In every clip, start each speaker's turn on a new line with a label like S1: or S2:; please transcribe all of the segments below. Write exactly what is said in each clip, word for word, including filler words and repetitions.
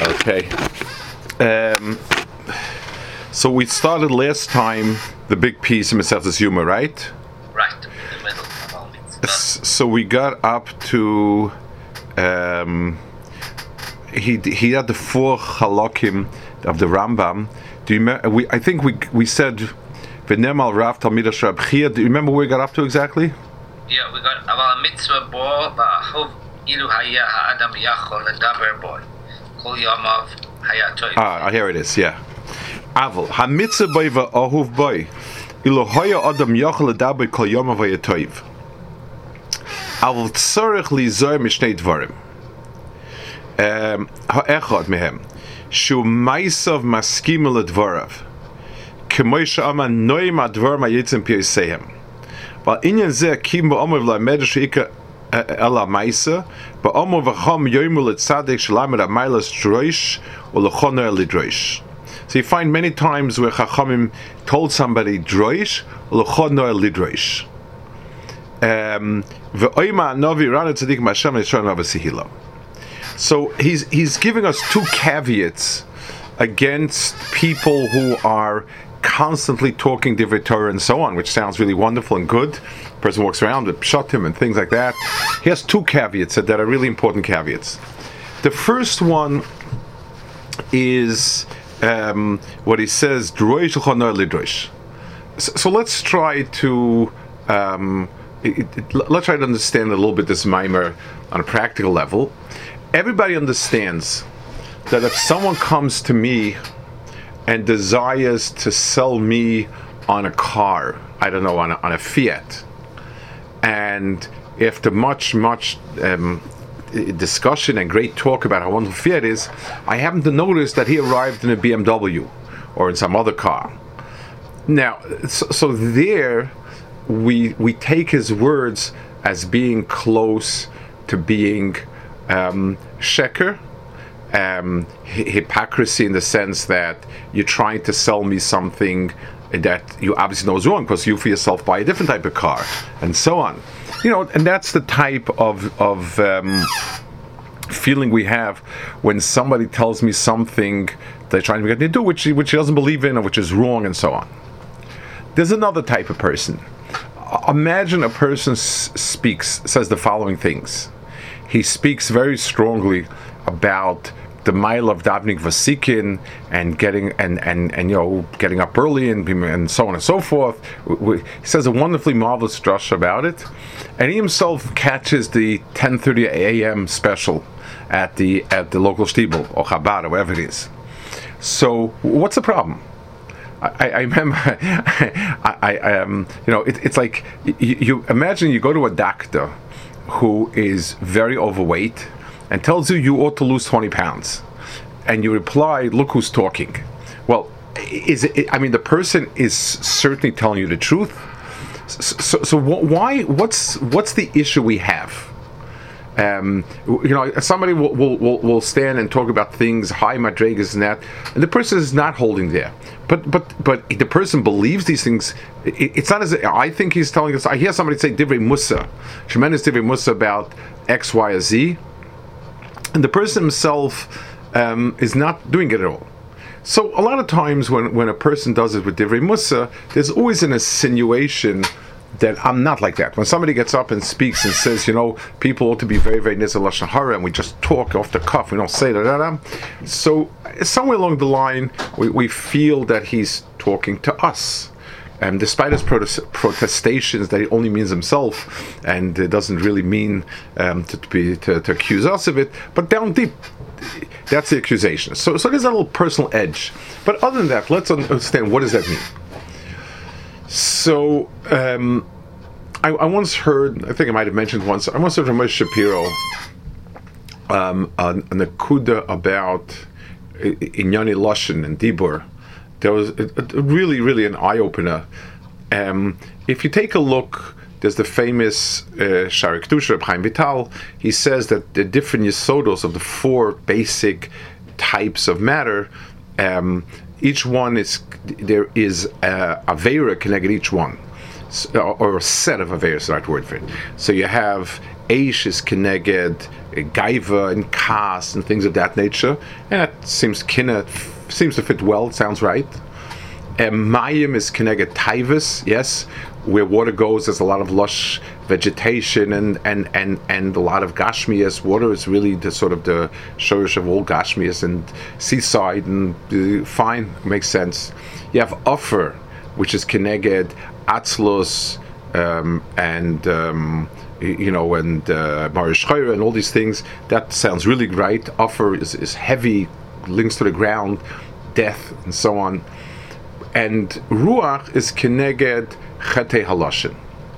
S1: Okay. Um, so we started last time the big piece in Mesechus Yoma, right?
S2: Right, in the middle of all mitzvahs.
S1: So we got up to um, he he had the four halakim of the Rambam. Do you remember? We I think we we said v'nemal Rav Talmid Rab Chia. Do you remember where we got up to exactly?
S2: Yeah, we got aval mitzvah bo va'ahuv ilu haya ha'adam yachol ledaber bo kol yamav haya toiv.
S1: Ah, here it is. Yeah. Aval hamitzvah bo va'ahuv bo ilu haya adam yachol ledaber kol yamav haya toiv. Aval tzarich lizoy mishnei dvarim. Ha'echad mehem shu ma'asav maskim ledvarav k'moy she'amar noim advar mayitzim pi'osehem. But inyan zeh kim ba'omer v'lamed she'ika ela ma'isa ba'omer v'cham yoimu l'tzadik shelamed ha'maylas droish u'lechoner lidroish. So you find many times where Chachamim told somebody droish u'lechoner lidroish. V'oima novi rana tzadik ma'ashem yishron avasihila. So he's he's giving us two caveats against people who are constantly talking divrei Torah and so on, which sounds really wonderful and good. The person walks around with pshatim and things like that. He has two caveats that are really important caveats. The first one is um, what he says, droish l'chonor lidroish. So, so let's try to um, it, it, let's try to understand a little bit this mimer on a practical level. Everybody understands that if someone comes to me and desires to sell me on a car, I don't know, on a, on a Fiat, and after much, much um, discussion and great talk about how wonderful Fiat is, I happen to notice that he arrived in a B M W or in some other car. Now, so, so there we we take his words as being close to being um, sheker, um, hi- hypocrisy in the sense that you're trying to sell me something that you obviously know is wrong because you for yourself buy a different type of car and so on. You know, and that's the type of of um, feeling we have when somebody tells me something they're trying to get me to do, which he, which he doesn't believe in or which is wrong and so on. There's another type of person. Imagine a person s- speaks, says the following things. He speaks very strongly about the mile of davening vasikin and getting and, and, and you know getting up early and and so on and so forth. He says a wonderfully marvelous drush about it, and he himself catches the ten thirty a.m. special at the at the local shtibel or Chabad or wherever it is. So what's the problem? I, I remember, I, I um, you know, it, it's like you, you imagine you go to a doctor who is very overweight and tells you you ought to lose twenty pounds, and you reply, "Look who's talking." Well, is it? I mean, the person is certainly telling you the truth. So, so, so why? What's what's the issue we have? Um, you know, somebody will, will, will, will stand and talk about things, high madrigas and that, and the person is not holding there. But but but the person believes these things. It, it's not as I think he's telling us. I hear somebody say divrei Musa, tremendous divrei Musa about X, Y, or Z, and the person himself um, is not doing it at all. So a lot of times when, when a person does it with divrei Musa, there's always an insinuation that I'm not like that. When somebody gets up and speaks and says, you know, people ought to be very, very nizal lashon hara, and we just talk off the cuff, we don't say da da da. So somewhere along the line, we, we feel that he's talking to us. And despite his protest- protestations that he only means himself, and it doesn't really mean um, to, to be to, to accuse us of it, but down deep, that's the accusation. So, so there's a little personal edge. But other than that, let's understand, what does that mean? So, um, I, I once heard, I think I might have mentioned once, I once heard from Moshe Shapiro um, an, an akuda about Inyani Lashon and Dibur. There was a, a really, really an eye-opener. Um, if you take a look, there's the famous uh, Shari Kedusha of Chaim Vital. He says that the different yesodos of the four basic types of matter, um, each one is, there is a Aveira connected each one, so, or a set of Aveiras is the right word for it. So you have Eish is keneged gaiva and kas and things of that nature, and that seems kinna seems to fit well. It sounds right. Um, Mayim is keneged taivus, yes, where water goes. There's a lot of lush vegetation and and and and a lot of gashmias. Water is really the sort of the shorish of all gashmias, and seaside and uh, fine, makes sense. You have Offer, which is keneged atzlos um, and um, you know and uh, marish chayra and all these things. That sounds really right. Offer is, is heavy, links to the ground, death and so on. And Ruach is keneged chetei haloshin.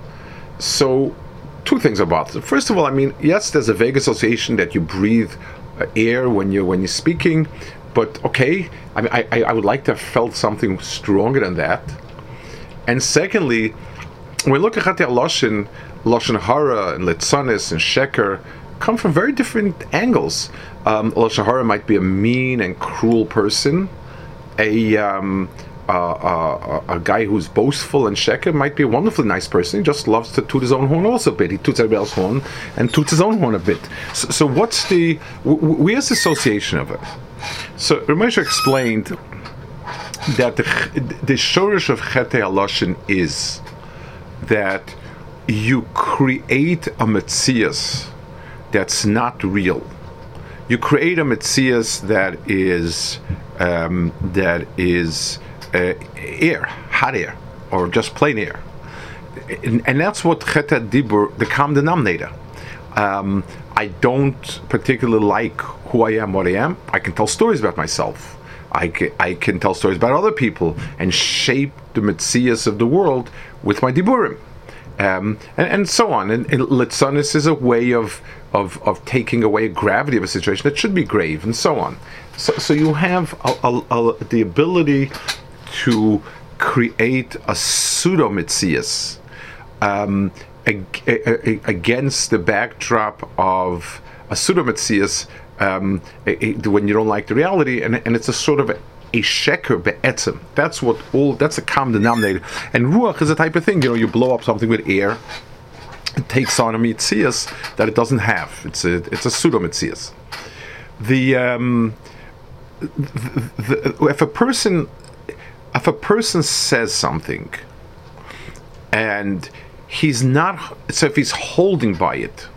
S1: So, two things about it. First of all, I mean, yes, there's a vague association that you breathe uh, air when you're when you're speaking, but okay. I mean, I, I would like to have felt something stronger than that. And secondly, when we look at chetei haloshin, lashon hara and litzanis and sheker come from very different angles. Um, lashon hara might be a mean and cruel person. A um, Uh, uh, a guy who's boastful and sheker might be a wonderfully nice person. He just loves to toot his own horn also a bit. He toots everybody else's horn and toots his own horn a bit. So, so what's the, w- w- where's the association of it? So Ramesha explained that the, the shorish of chetei haloshin is that you create a metzias that's not real. You create a metzias that is, um, that is, Uh, air, hot air, or just plain air, and, and that's what Chet Dibur, the common denominator. Um, I don't particularly like who I am, what I am. I can tell stories about myself. I can, I can tell stories about other people and shape the metzias of the world with my diburim, um, and, and so on. And, and litzanis is a way of, of of taking away gravity of a situation that should be grave, and so on. So, so you have a, a, a, the ability to create a pseudo mitzias um, ag- ag- against the backdrop of a pseudo mitzias um, when you don't like the reality, and, and it's a sort of a, a sheker be'etzem. That's what all. That's a common denominator. And ruach is a type of thing. You know, you blow up something with air, it takes on a mitzias that it doesn't have. It's a it's a pseudo mitzias. The, um, the, the if a person If a person says something and he's not, so if he's holding by it,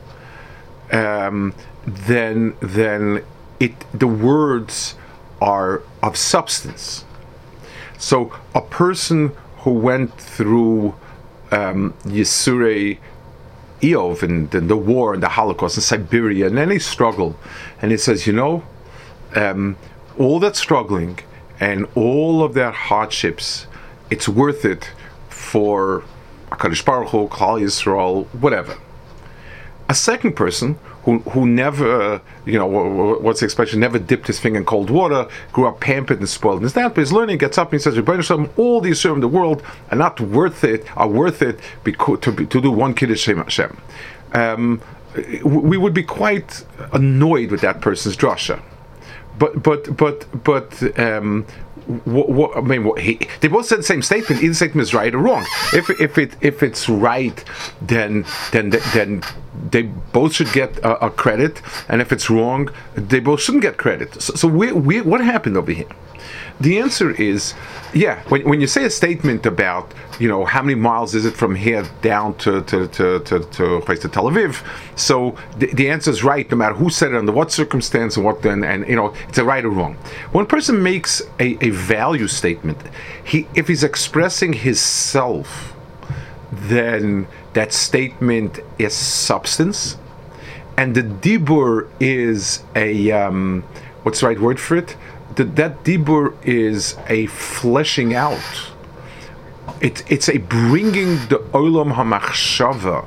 S1: um, then then it the words are of substance. So a person who went through um, Yisurei Eov and, and the war and the Holocaust in Siberia and any struggle, and he says, you know, um, all that struggling and all of their hardships, it's worth it for HaKadosh Baruch Hu, Klal Yisrael, whatever. A second person who who never, you know, what's the expression, never dipped his finger in cold water, grew up pampered and spoiled and this that, but he's learning, gets up and he says, all the Yisurim in the world are not worth it, are worth it because, to, to do one Kiddush Shem Hashem. Um, we would be quite annoyed with that person's drasha. But but but but um, what, what, I mean, what, he, they both said the same statement. Either statement is right or wrong. If if it if it's right, then then then they both should get a, a credit, and if it's wrong, they both shouldn't get credit. So, so we, we, what happened over here? The answer is, yeah. When when you say a statement about, you know, how many miles is it from here down to to to to, to, to Tel Aviv, so the, the answer is right, no matter who said it, under what circumstance, and what then, and you know, it's a right or wrong. When a person makes a, a value statement, he if he's expressing his self, then that statement is substance, and the dibur is a um, what's the right word for it? That that dibur is a fleshing out. It, it's a bringing the olam hamachshava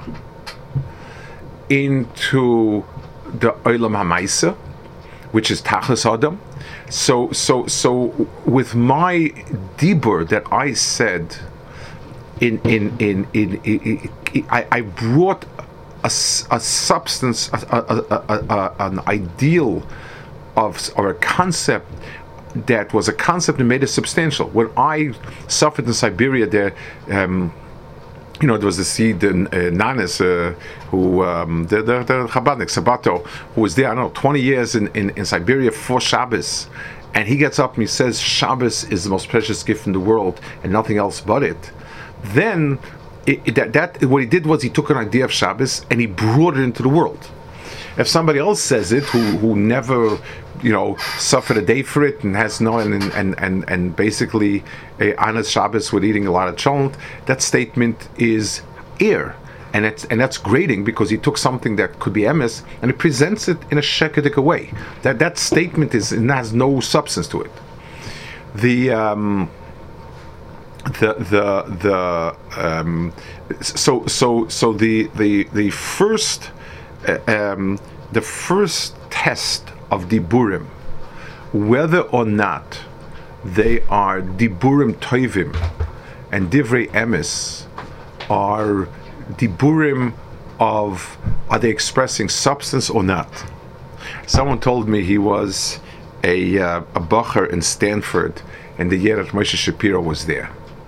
S1: into the olam hamaisa, which is tachlis adam. So so so with my dibur that I said, in in in in, in, in I, I brought a, a substance, a, a, a, a, an ideal of or a concept that was a concept and made it substantial. When I suffered in Siberia there, um, you know, there was the seed in uh, Nanis, uh, who um, the, the the Chabadnik Sabato, who was there, I don't know, twenty years in, in, in Siberia for Shabbos, and he gets up and he says Shabbos is the most precious gift in the world and nothing else but it. Then it, it, that, that what he did was he took an idea of Shabbos and he brought it into the world. If somebody else says it, who who never, you know, suffered a day for it and has no and and and, and basically uh, honors Shabbos with eating a lot of cholent, that statement is air, and it's and that's grating because he took something that could be emes and he presents it in a shekedik way. That that statement is it has no substance to it. The um, the the the um, so so so the the the first. Uh, um, the first test of diburim, whether or not they are diburim toivim and divrei emes, are diburim of, are they expressing substance or not? Someone told me he was a uh, a bacher in Stanford, and the year that Moshe Shapiro was there.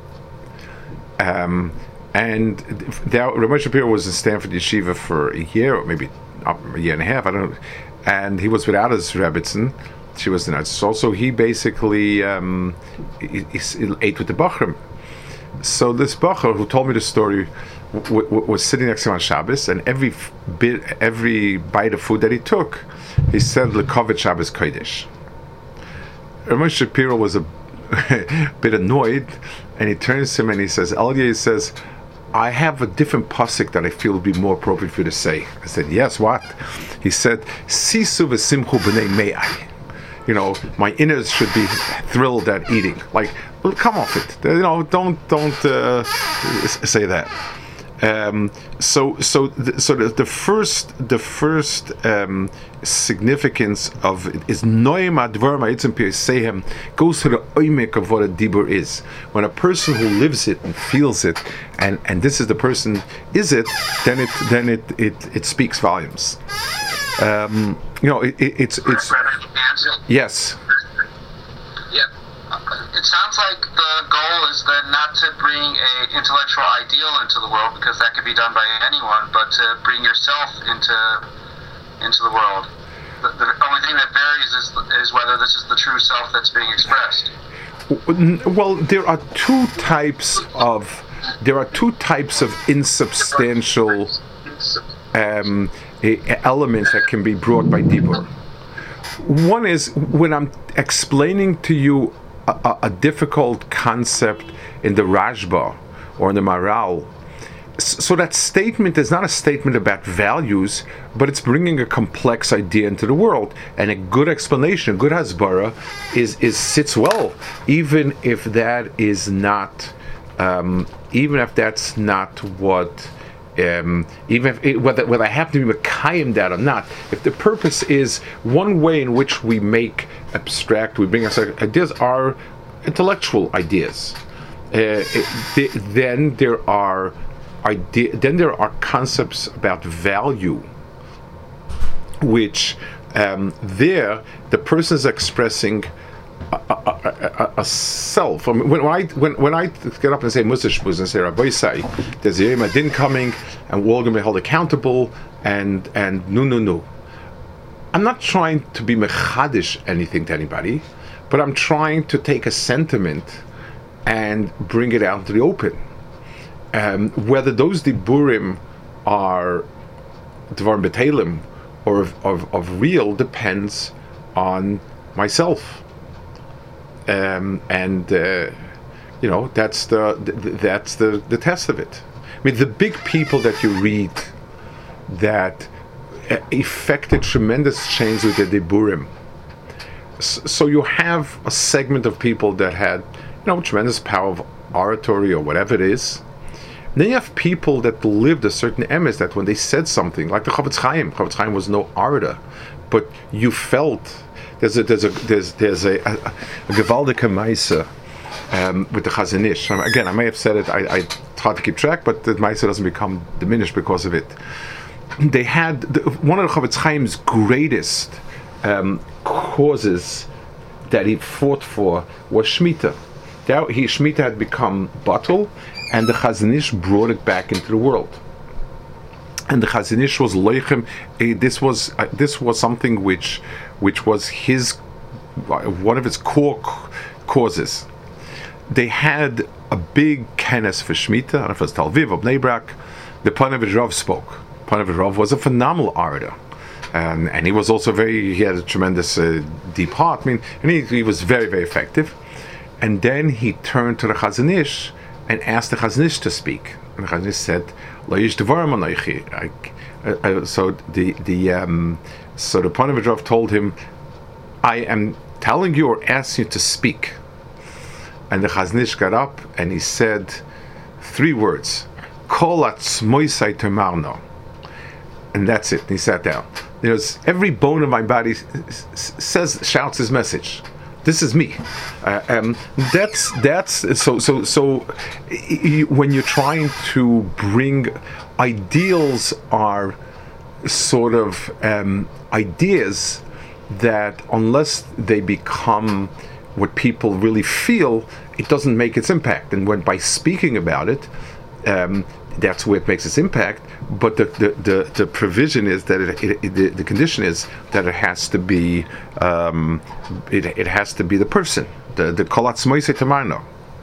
S1: Um, And there, Ramesh Shapiro was in Stanford Yeshiva for a year, or maybe a year and a half, I don't know. And he was without his Rebbitzin. She was the night. So, so he basically um, he, he ate with the Bachrim. So this Bacher, who told me the story, w- w- was sitting next to him on Shabbos, and every bit, every bite of food that he took, he said, "Lekovit Shabbos Kodesh." Ramesh Shapiro was a bit annoyed, and he turns to him and he says, "Elia," he says, "I have a different pasuk that I feel would be more appropriate for you to say." I said, "Yes, what?" He said, "Sisu v'simchu b'nei me'ai." You know, my innards should be thrilled at eating. Like, well, come off it. You know, don't don't uh, say that. Um, so so the, so the, the first the first um, significance of it is noim advar ma'itzim pi'sehem, goes to the oimek of what a dibur is. When a person who lives it and feels it, and, and this is the person is it, then it then it it, it speaks volumes. Um, you know, it, it, it's it's yes.
S3: Yeah. It sounds like the goal is then not to bring a intellectual ideal into the world, because that could be done by anyone, but to bring yourself into into the world. The, the only thing that varies is is whether this is the true self that's being expressed.
S1: Well, there are two types of there are two types of insubstantial um, elements that can be brought by dibur. One is when I'm explaining to you a, a, a difficult concept in the Rashba or in the Maral. So that statement is not a statement about values, but it's bringing a complex idea into the world. And a good explanation, a good hasbara, is is sits well, even if that is not, um, even if that's not what. Um, even if it, whether whether I happen to be mekayim that or not, if the purpose is one way in which we make abstract, we bring us ideas are intellectual ideas, uh, it, th- then there are idea, then there are concepts about value, which um, there the person is expressing A, a, a, a self. I mean, when, when I when, when I get up and say Musa Shpuz and say Rabbi Say, there's a Yom Adin coming, and we're all going to be held accountable, and and no no no. I'm not trying to be mechadish anything to anybody, but I'm trying to take a sentiment and bring it out into the open. Um, whether those diburim are dvarim betelim or of, of, of real depends on myself. Um, and uh, you know that's the, the that's the, the test of it. I mean, the big people that you read that uh, effected tremendous change with the diburim. S- so you have a segment of people that had, you know, tremendous power of oratory or whatever it is. And then you have people that lived a certain emes that when they said something, like the Chavetz Chaim, Chavetz Chaim was no orator, but you felt. There's a there's a there's there's a, a, a gewaldige Meise um, with the Chazon Ish. Again, I may have said it. I, I tried to keep track, but the Meise doesn't become diminished because of it. They had the, one of the Chavetz Chaim's greatest um, causes that he fought for was Shemitah. He Shemitah had become bottle, and the Chazon Ish brought it back into the world. And the Chazon Ish was loichem. This was uh, this was something which which was his one of its core causes. They had a big kenes for Shemitah. I don't know if it was Tel Aviv or Bnei Brak. The Panovich Rav spoke. Panovich Rav was a phenomenal orator. Um, and he was also very, he had a tremendous uh, deep heart. I mean, and he, he was very, very effective. And then he turned to the Chazon Ish and asked the Chazon Ish to speak. And the Chazon Ish said, "Lo yish devarim anochi." So the the um, so the Panovich Rav told him, "I am telling you or asking you to speak." And the Chazon Ish got up and he said three words, "Kol atzmoisai temarno," and that's it. And he sat down. There's every bone of my body says, shouts his message. This is me. Uh, um, that's that's so so so. When you're trying to bring ideals, are sort of um, ideas that unless they become what people really feel, it doesn't make its impact. And when by speaking about it, um, that's where it makes its impact. But the the, the, the provision is that it, it, it the, the condition is that it has to be um, it it has to be the person. The the kolatz moise tamarno.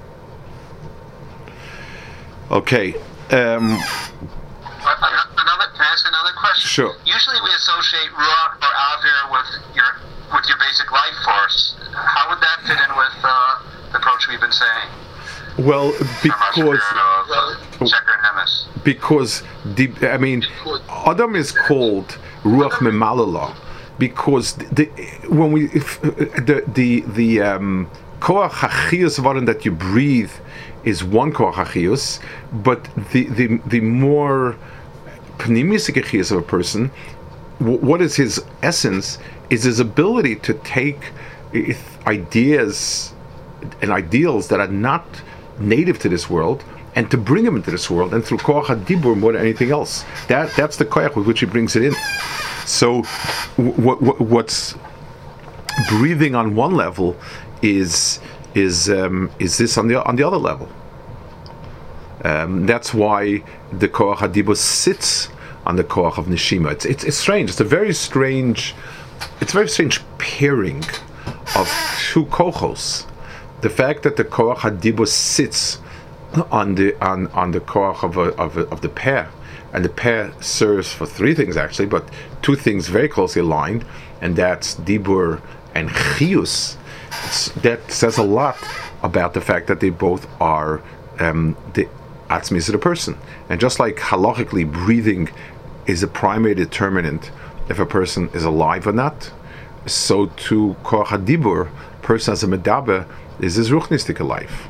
S1: Okay. Um,
S3: another, can I ask another question?
S1: Sure.
S3: Usually we associate ruach or avir with your with your basic life force. How would that fit in with uh, the approach we've been saying?
S1: Well, because because the I mean, Adam is called ruach memalala because the when we if, the the the um, koach hachiyus varan that you breathe is one koach hachiyus, but the the the more pneumistic hachiyus of a person, what is his essence? Is his ability to take ideas and ideals that are not native to this world and to bring them into this world, and through koach hadibur more than anything else. That that's the koach with which he brings it in. So, what, what what's breathing on one level is is um, is this on the on the other level. Um, that's why the koach hadibur sits on the koach of neshima. It's, it's it's strange. It's a very strange. It's a very strange pairing of two kochos. The fact that the koach hadibur sits on the on, on the koach of a, of a, of the pair, and the pair serves for three things actually, but two things very closely aligned, and that's dibur and chiyus. It's, that says a lot about the fact that they both are um, the atzmis of the person. And just like halachically, breathing is a primary determinant if a person is alive or not, so to koach hadibur, person as a medaber, is his ruchnistic life.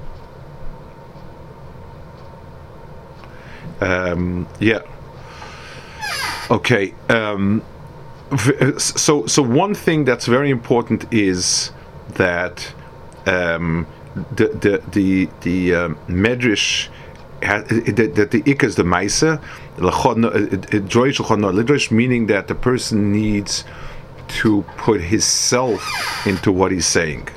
S1: Um, yeah. Okay. Um, so, so one thing that's very important is that um, the the the the um, medrash that, that the ik is the ma'aser, meaning that the person needs to put his self into what he's saying.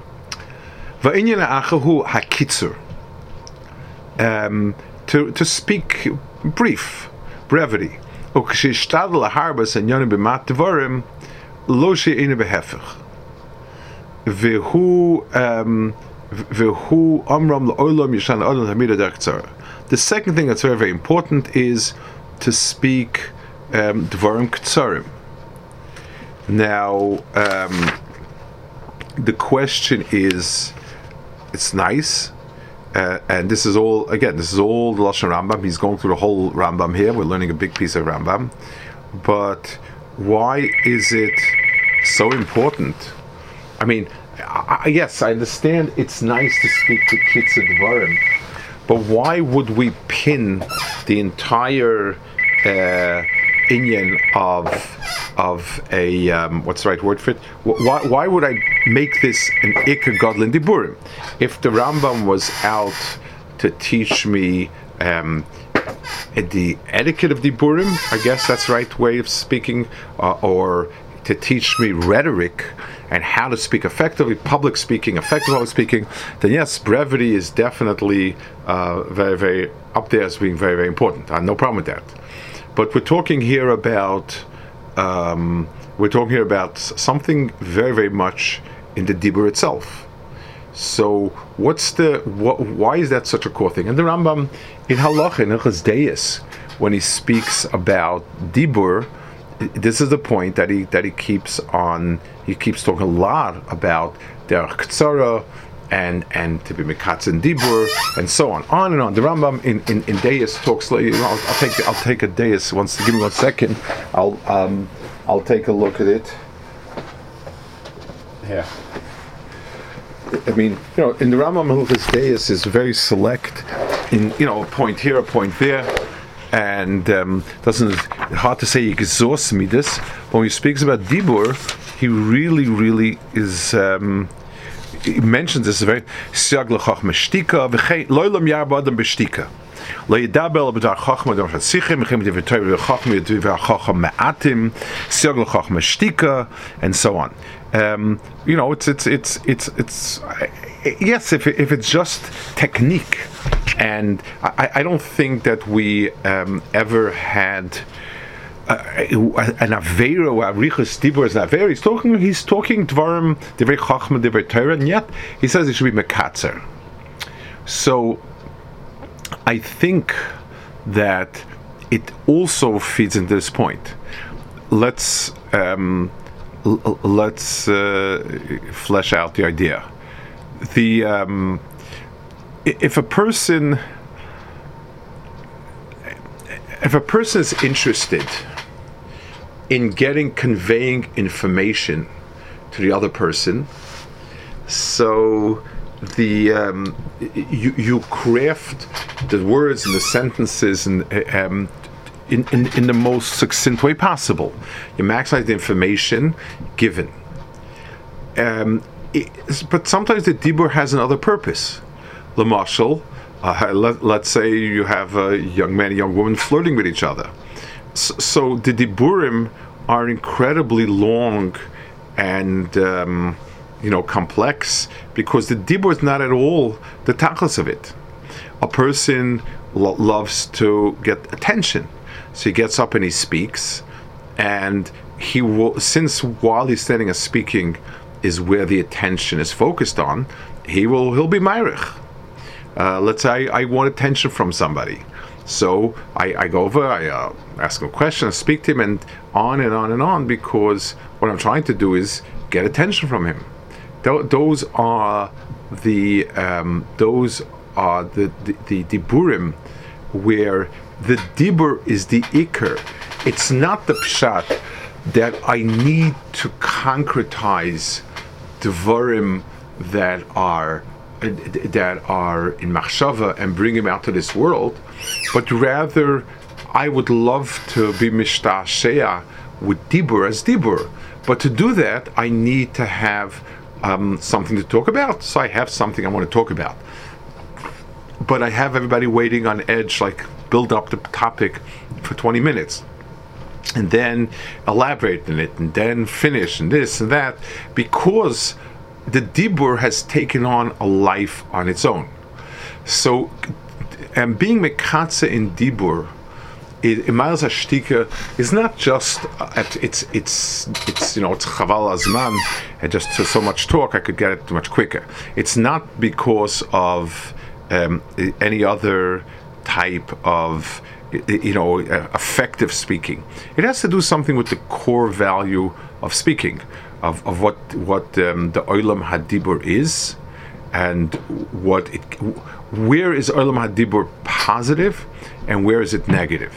S1: Um, to to speak brief, brevity. The second thing that's very, very important is to speak um, dvarim ketzarim. Now, um, the question is, it's nice, uh, and this is all, again, this is all the Lashon Rambam. He's going through the whole Rambam here. We're learning a big piece of Rambam. But why is it so important? I mean, I, I, yes, I understand it's nice to speak to Kitzur Dvarim, but why would we pin the entire uh, inyan of of a um, what's the right word for it? Why why would I make this an Iker Godlin Diburim? If the Rambam was out to teach me um, the etiquette of Diburim, I guess that's the right way of speaking, uh, or to teach me rhetoric and how to speak effectively, public speaking, effective public speaking, then yes, brevity is definitely uh, very, very up there as being very, very important. I have no problem with that. But we're talking here about um, we're talking here about something very, very much in the dibur itself. So, what's the what, why is that such a core thing? And the Rambam in Halacha in Hilchos Deis, when he speaks about dibur, this is the point that he that he keeps on. He keeps talking a lot about derech ktsara and and to be mekatz and dibur and so on, on and on. The Rambam in in, in Deis talks. You know, I'll, I'll take I'll take a Deis once. Give me one second. I'll um I'll take a look at it. Yeah. I mean, you know, in the Rambam Hilchos Deis is very select. In you know, a point here, a point there. And um, doesn't hard to say he exhausts me this. When he speaks about dibur, he really, really is. Um, he mentions this very siag lechach meshtika v'chein loylam yarba adam b'shtika. Lo yidabel b'dar chachma adam shatsichim v'chein b'divrei chachma v'divrei chacham me'atim siag lechach meshtika and so on. Um, you know, it's it's it's it's it's. Uh, yes, if if it's just technique. And I, I don't think that we um, ever had uh, an Aveiro, Arichas Dibur is an Aveiro. He's talking, he's talking Dvarim, Divrei Chachma, Divrei Torah, and yet he says it should be Mekatzer. So I think that it also feeds into this point. Let's um, l- let's uh, flesh out the idea. The um, If a person, if a person is interested in getting, conveying information to the other person, so the um, you you craft the words and the sentences and um, in, in in the most succinct way possible. You maximize the information given. Um, it, but sometimes the dibur has another purpose. L'mashal, uh, let, let's say you have a young man, a young woman flirting with each other. So, so the diburim are incredibly long and um, you know complex because the dibur is not at all the tachlis of it. A person lo- loves to get attention, so he gets up and he speaks, and he will. Since while he's standing and speaking is where the attention is focused on, he will he'll be ma'arich. Uh, let's say I, I want attention from somebody. So I, I go over, I uh, ask him a question, I speak to him, and on and on and on, because what I'm trying to do is get attention from him. Th- those are the um, those are the, the, the diburim, where the dibur is the ikar. It's not the pshat that I need to concretize diburim that are that are in machshava and bring him out to this world, but rather I would love to be mishtashea with dibur as dibur. But to do that, I need to have um, something to talk about. So I have something I want to talk about. But I have everybody waiting on edge, like build up the topic for twenty minutes. And then elaborate on it, and then finish, and this and that, because the dibur has taken on a life on its own. So, and being mekatze in dibur, Imalas Ashtika is not just uh, it's it's it's you know it's chaval azman and just to so much talk I could get it much quicker. It's not because of um, any other type of you know effective speaking. It has to do something with the core value of speaking. Of, of what what um, the Olam Hadibur is, and what it, where is Olam Hadibur positive, and where is it negative,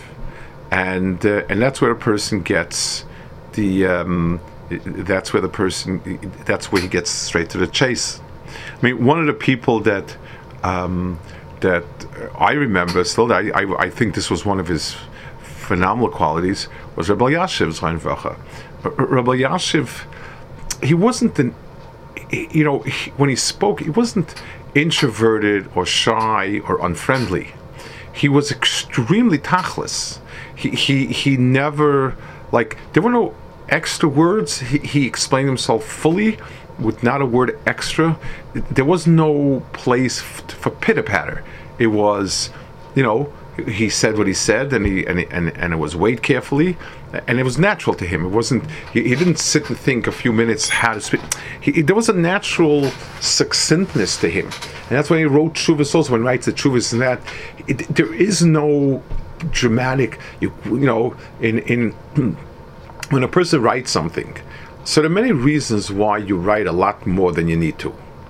S1: and uh, and that's where a person gets the um, that's where the person that's where he gets straight to the chase. I mean, one of the people that um, that I remember still, I, I I think this was one of his phenomenal qualities, was Rabbi Elyashiv Zayin Vracha. Rabbi Elyashiv, he wasn't an, you know, he, when he spoke, he wasn't introverted or shy or unfriendly. He was extremely tachlis. He he he never, like, there were no extra words. He, he explained himself fully with not a word extra. There was no place f- for pitter patter. It was, you know, he said what he said, and he and he, and, and it was weighed carefully, and it was natural to him. It wasn't. He, he didn't sit and think a few minutes how to speak. He, there was a natural succinctness to him, and that's when he wrote Tshuvas. Also, when he writes the Tshuvas and that, it, there is no dramatic. You you know, in in when a person writes something. So there are many reasons why you write a lot more than you need to.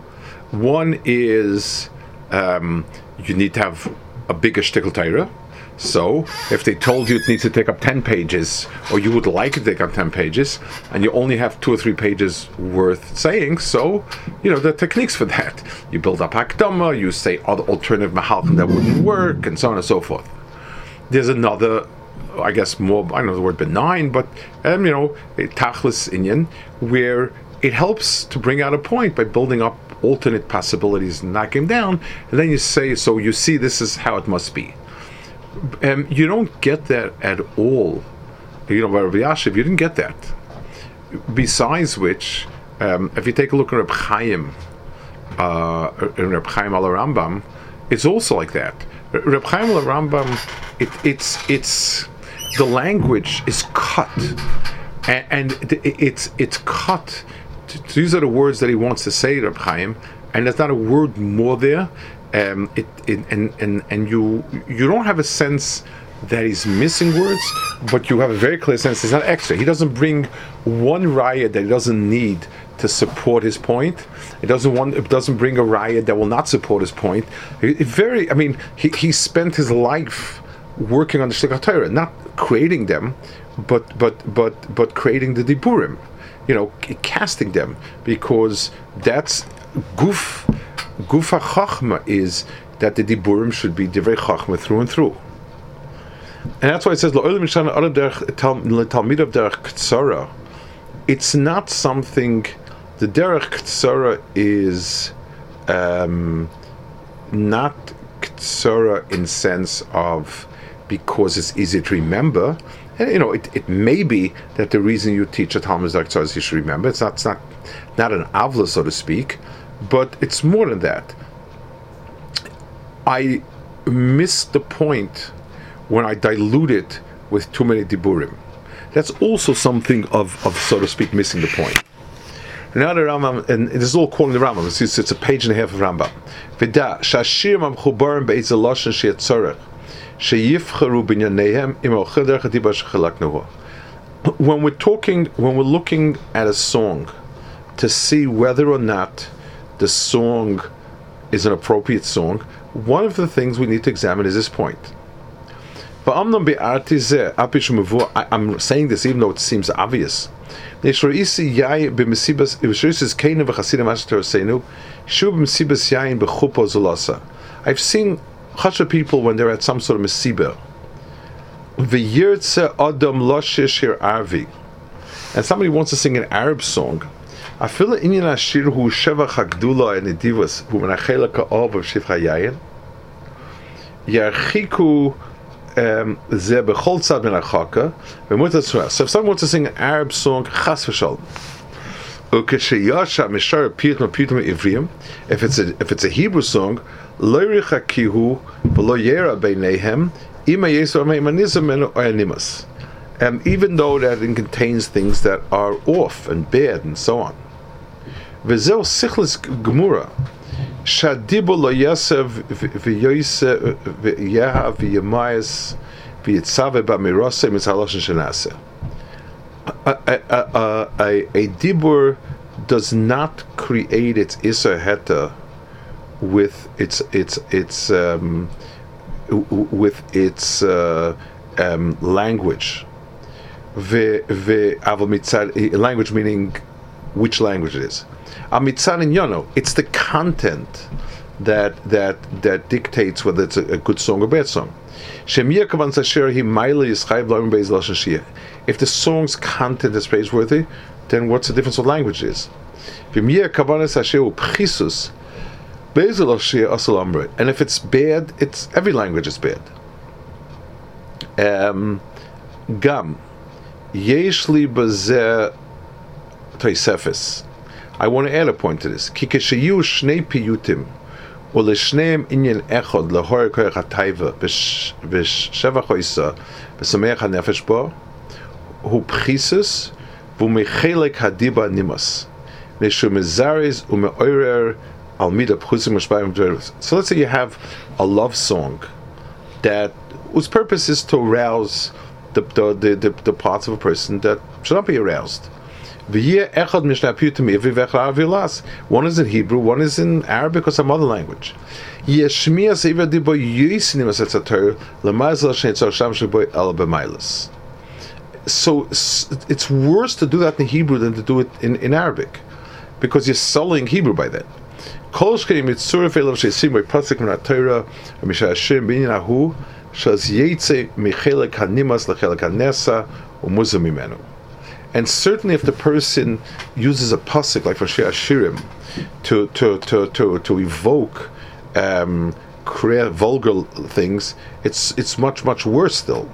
S1: One is um, you need to have a bigger shtickl Torah. So if they told you it needs to take up ten pages, or you would like it to take up ten pages, and you only have two or three pages worth saying, so, you know, there are techniques for that. You build up hakdama, you say other alternative mahalchim that wouldn't work, and so on and so forth. There's another, I guess more, I don't know the word benign, but, um, you know, a tachlis inyan, where it helps to bring out a point by building up alternate possibilities and knock him down, and then you say, so you see, this is how it must be. Um, you don't get that at all. You know, by Rabbi Yashiv, you didn't get that. Besides which, um, if you take a look at Reb Chaim, uh, in Reb Chaim al Rambam, it's also like that. Reb Chaim al Rambam, it, it's it's the language is cut, and, and it's it's cut. These are the words that he wants to say, Reb Chaim, and there's not a word more there. Um, it, it and and and you you don't have a sense that he's missing words, but you have a very clear sense it's not extra. He doesn't bring one raya that he doesn't need to support his point. It doesn't want. It doesn't bring a raya that will not support his point. It, it very. I mean, he he spent his life working on the Shtickl Torah, not creating them, but but but but creating the diburim. You know, casting them, because that's guf. Gufa Chachma is that the Diburim should be Divrei Chachma through and through. And that's why it says, it's not something, the Derech Ktsara is um, not Ktsara in sense of because it's easy to remember. And you know, it, it may be that the reason you teach a Talmud Ktsara is you should remember. It's not, it's not, not an avla, so to speak. But it's more than that. I missed the point when I dilute it with too many diburim. That's also something of, of so to speak, missing the point. Now the Rambam, and this is all calling the Rambam. It's, it's a page and a half of Rambam. V'da shashir mamchubarim be'ez lashon she'etzorech sheyifcharu binyanehem im ocheder chadiba shechalaknuhu. When we're talking, when we're looking at a song to see whether or not the song is an appropriate song, one of the things we need to examine is this point. I'm saying this even though it seems obvious. I've seen chashuv people when they're at some sort of mesibah, and somebody wants to sing an Arab song. I feel in Inyan Ashir who Sheva Chagdula and Edivas who Menachela Ka'ov of Shivcha Yayin Yarchiku Ze Bechol Tzad Menachaka V'Mutat. So if someone wants to sing an Arab song, Chas V'Shalom, Ukeshayasha Mishar Pietma Pietma Ivriim, if it's a if it's a Hebrew song, Lo Yichakihu V'Lo Yera Beinehem Ima Yisrael Meimanizam Meno Oyanimas. Um, even though that it contains things that are off and bad and so on. V'zeu sichlis gemura shadibu lo yasev v'yoyse v'yaha v'yamayis v'yitzave b'mirose mitzhaloshen shenase. A dibur does not create its issa heta with its its its um, with its uh, um, language. Ve, ve, language meaning which language it is. Amitzad in Yono, it's the content that that that dictates whether it's a, a good song or bad song. If the song's content is praiseworthy, then what's the difference what language it is? And if it's bad, it's every language is bad. Um, Gam. Yesh li bazeh toisefes. I want to add a point to this. Ki keshayu shnei piyutim uleshneim inyan echod lahor koyach hatayva b'sheva choisa b'sameach hanefesh bo hu pchisus v'umechelek hadiba nimas meshu mezaris umeoirer al mida pchusim mishpayim dveros. So let's say you have a love song that whose purpose is to arouse the the, the, the, the parts of a person that should not be aroused. One is in Hebrew, one is in Arabic or some other language. So it's worse to do that in Hebrew than to do it in, in Arabic, because you're sullying Hebrew by then. And certainly, if the person uses a pasuk like for Shir Hashirim to to to to to evoke um, vulgar things, it's it's much much worse still.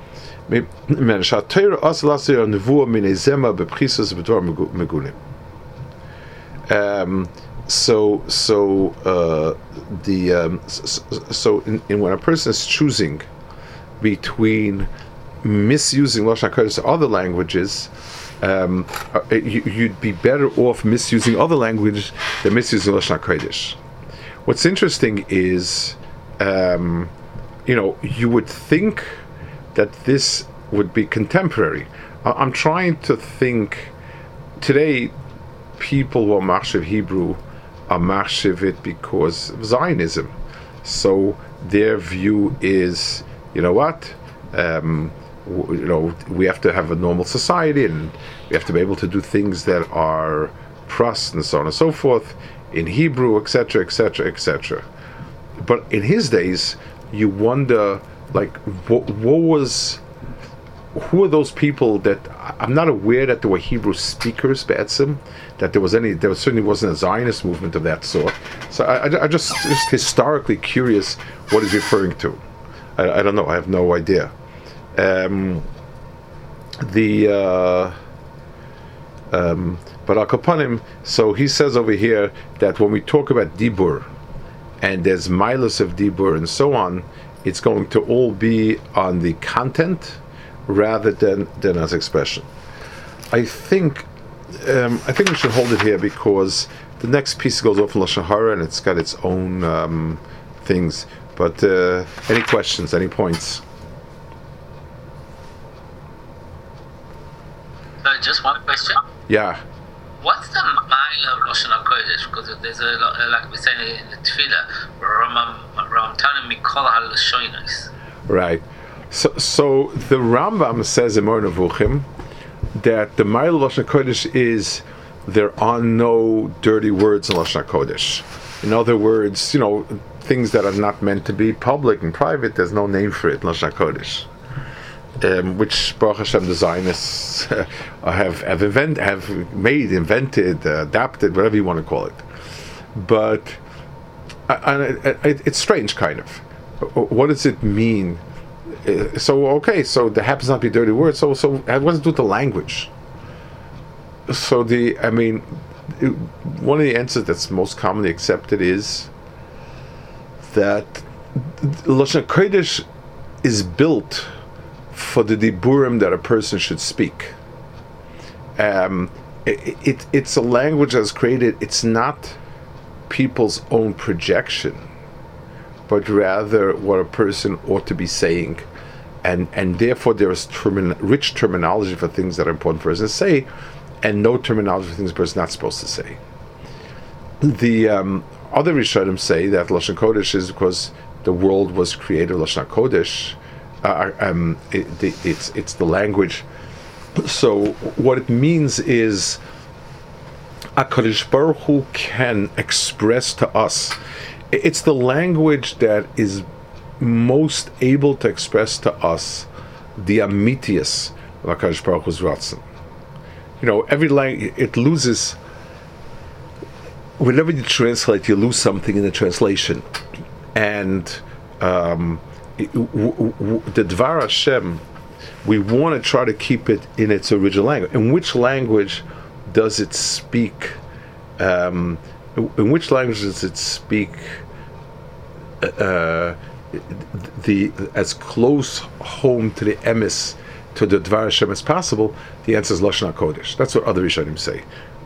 S1: Um, so so uh, the um, so, so in, in when a person is choosing between misusing Lashon HaKodesh to other languages, um, you, you'd be better off misusing other languages than misusing Lashon HaKodesh. What's interesting is, um, you know, you would think that this would be contemporary. I'm trying to think, today, people who are Machshav Hebrew are Machshav it because of Zionism. So their view is, you know what, um, you know, we have to have a normal society, and we have to be able to do things that are pras and so on and so forth in Hebrew, et cetera, et cetera, et cetera. But in his days, you wonder, like, what, what was, who are those people that, I'm not aware that there were Hebrew speakers, Be'etzim, that there was any, there certainly wasn't a Zionist movement of that sort. So I, I, I just, just historically curious what he's referring to. I, I don't know, I have no idea. Um, the uh, um, but Akapanim, so he says over here that when we talk about Dibur and there's milos of Dibur and so on, it's going to all be on the content rather than, than as expression. I think um, I think we should hold it here, because the next piece goes off in Lashon Hara and it's got its own um, things. But uh, any questions, any points?
S2: Uh, just one question.
S1: Yeah.
S2: What's the mile of Lashon HaKodesh? Because there's a lot, like we say in the Tefillah, Ramam Mikol HaLashonos.
S1: Right. So, so the Rambam says in Moreh Nevuchim that the mile of Lashon HaKodesh is there are no dirty words in Lashon HaKodesh. In other words, you know, things that are not meant to be public and private, there's no name for it in Lashon HaKodesh. Um, which Baruch Hashem the Zionists uh, have have, invent, have made, invented, uh, adapted, whatever you want to call it. But uh, and it, it, it's strange, kind of. What does it mean? Uh, so okay, so there happens not to be dirty words. So so what does it do with the language? So the I mean, it, one of the answers that's most commonly accepted is that Lashon Kodesh is built for the diburim that a person should speak. Um, it, it, it's a language that's created, it's not people's own projection, but rather what a person ought to be saying. And, and therefore there is termin- rich terminology for things that are important for a person to say, and no terminology for things a person is not supposed to say. The um, other Rishonim say that Lashon Kodesh is because the world was created Lashon Kodesh. Uh, um, it, it, it's it's the language. So what it means is HaKadosh Baruch Hu can express to us. It's the language that is most able to express to us the amitius of HaKadosh Baruch Hu's ratzon. You know, every language, it loses. Whenever you translate, you lose something in the translation, and um, It, w- w- the Dvar Hashem we want to try to keep it in its original language. In which language does it speak? Um, in which language does it speak? Uh, the as close home to the emes, to the Dvar Hashem as possible. The answer is Lashon HaKodesh. That's what other Rishonim say.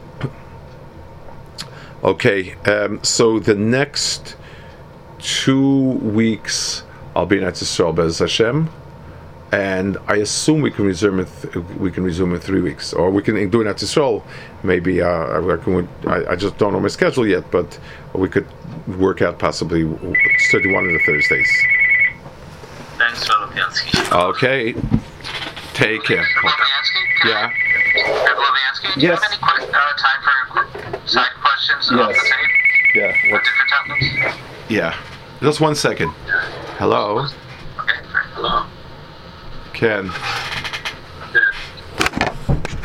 S1: Okay, um, so the next two weeks I'll be in Eretz Yisrael Be'ez Hashem, and I assume we can resume in th- we can resume in three weeks, or we can do it at Eretz Yisrael. Maybe uh, I, can, I, I just don't know my schedule yet, but we could work out possibly thirty-one of the Thursdays.
S2: Thanks, Rabbi Piansky.
S1: Okay, take care. Yeah.
S3: Do you
S1: Yes.
S3: have any que- uh, time for side questions off
S1: Yes.
S3: the tape
S1: Yeah.
S3: for
S1: What,
S3: different topics?
S1: yeah. Just one second. Hello,
S3: Okay. Hello.
S1: Ken.